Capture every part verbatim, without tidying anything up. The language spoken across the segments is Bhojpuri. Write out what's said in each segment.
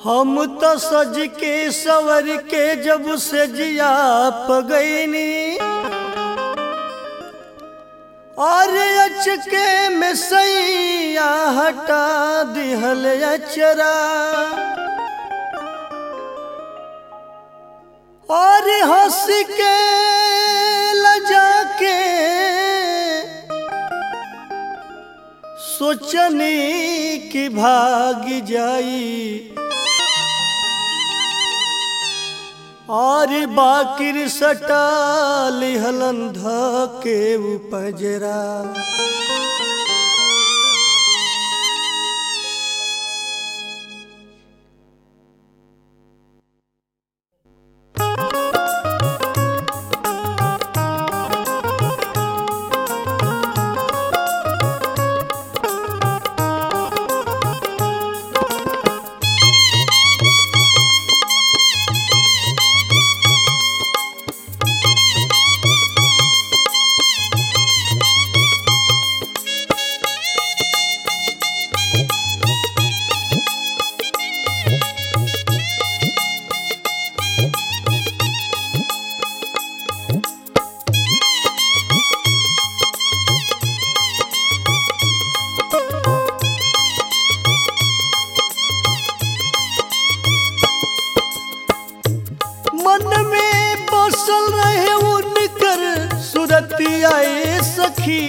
हम तो सज के सवर के जब से जिया पगैनी और अचके में सैया हटा दिहल अचरा और हंस के लजा के सोचनी कि भाग जाई और बाकिर सटा लिहलन धके उपजरा आए सखी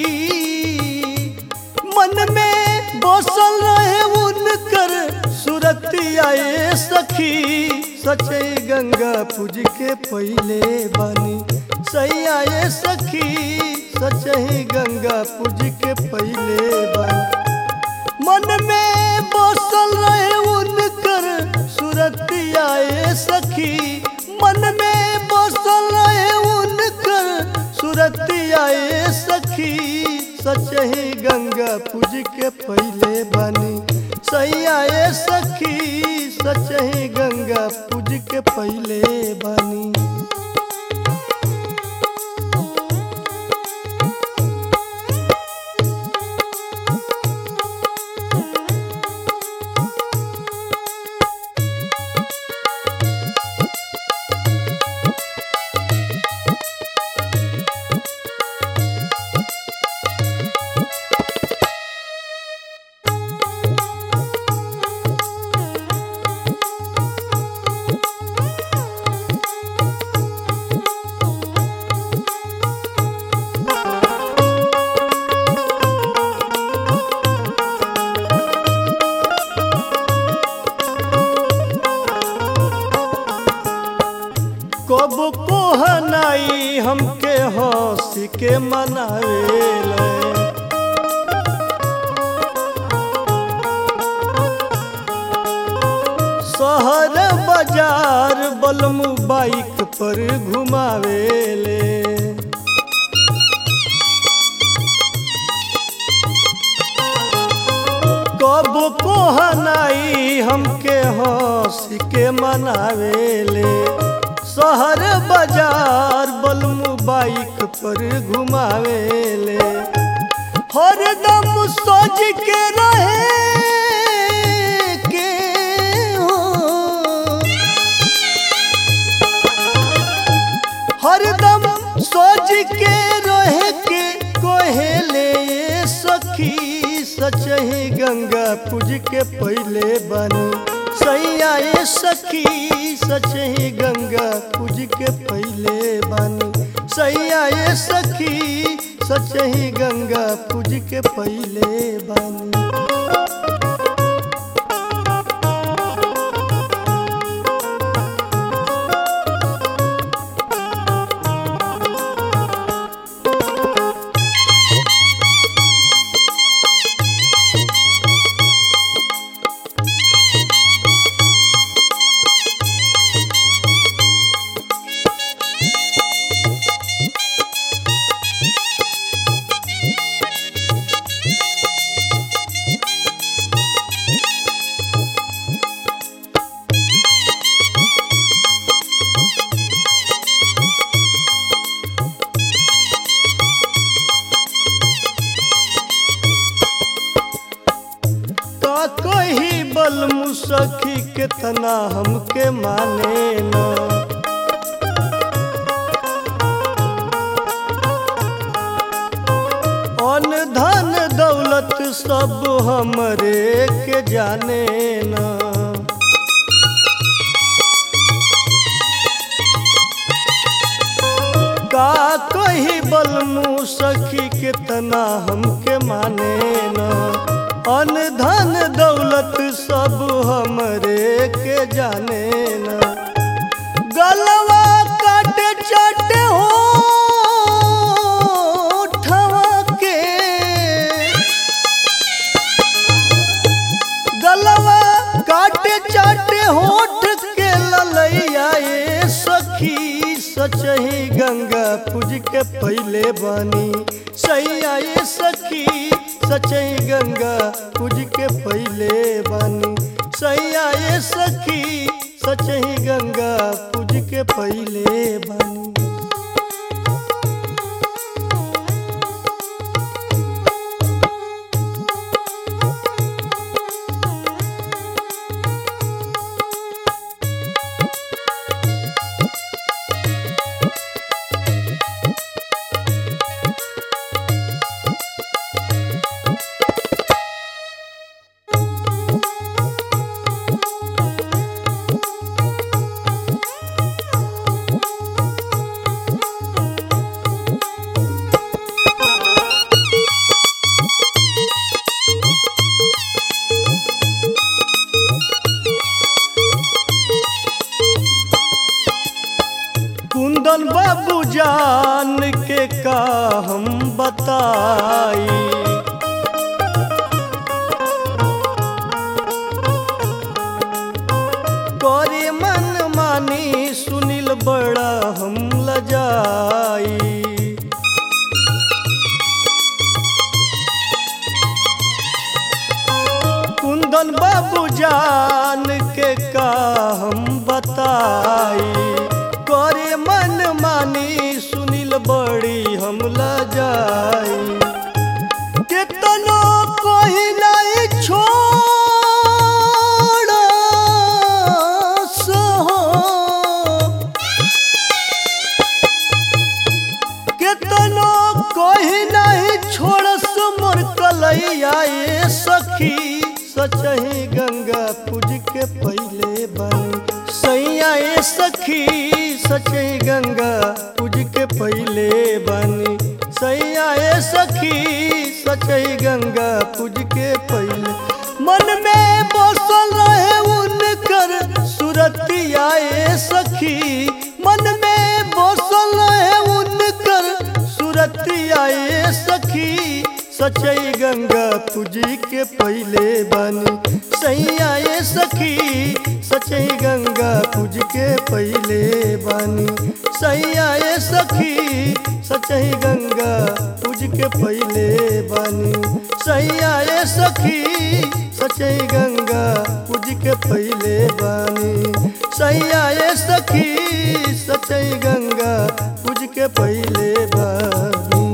मन में बसल रहे उनकर सुरती आए सखी सचे गंगा पूज के पहले बानी सही आए सखी सचे गंगा पूज के पहले बानी मन में बसल रहे उनकर सुरती आए सखी मन में बसल रहे उनकर सुरती आए सखी सचही गंगा पूज के पहले बनी सही आए सखी सचही गंगा पूज के पहले बनी कब कोहनाई हमके हंस के मनावेले शहर बाजार बलमू बाइक पर घुमावेले कब कोहनाई हमके हंस के मनावेले शहर बाजार बलमू बाइक पर घुमावेले हरदम सोच के रहे के हो हरदम सोच के रहे के कोहेले सखी सचही गंगा पूज के पहले बनी सही आए सखी सचही गंगा पूज के पहले बानी सही आए सखी सचही गंगा पूज के पहले बानी कितना हमके माने न। अन धन दौलत सब हमरे के जाने न। का कही बलमू सखी कितना हमके माने न। अन धन दौलत सब हमरे के जाने न। गलवा काटे चाटे हो गलवा काटे चाटे होठ के ललैया ये सखी सचही गंगा पूज के पहले बानी सैया ये सखी सचही गंगा पूज के पहले बानी सैया ये सखी सचही गंगा पूज के पहले बानी। कुंदन बाबू जान के का हम बताई करे मन मानी सुनील बड़ा हम लजाई। कुंदन बाबू जान के का हम बताई करे मन मानी सुनील बड़ी हम लजाई। कितनो कोई नहीं छोड़ सहो कितनो कोई नहीं छोड़ मोर कलैया ये सखी सचही गंगा पूज के पहले बनी सैया ये सखी सचही गंगा पूज के पहले बनी सैया ये सखी सचही गंगा पूज के पहले। मन में बसल रहे उनकर सुरतिया ये सखी मन में बसल रहे उनकर सुरतिया ये सखी सचई गंगा पूजी के पहले बनी सैया ये सखी सचई गंगा पूज के पहले बनी सैया ये सखी सचई गंगा पूज के पहले बनी सैया ये सखी सचई गंगा पूज के पहले बनी सैया ये सखी सचई गंगा पूज के पहले बनी।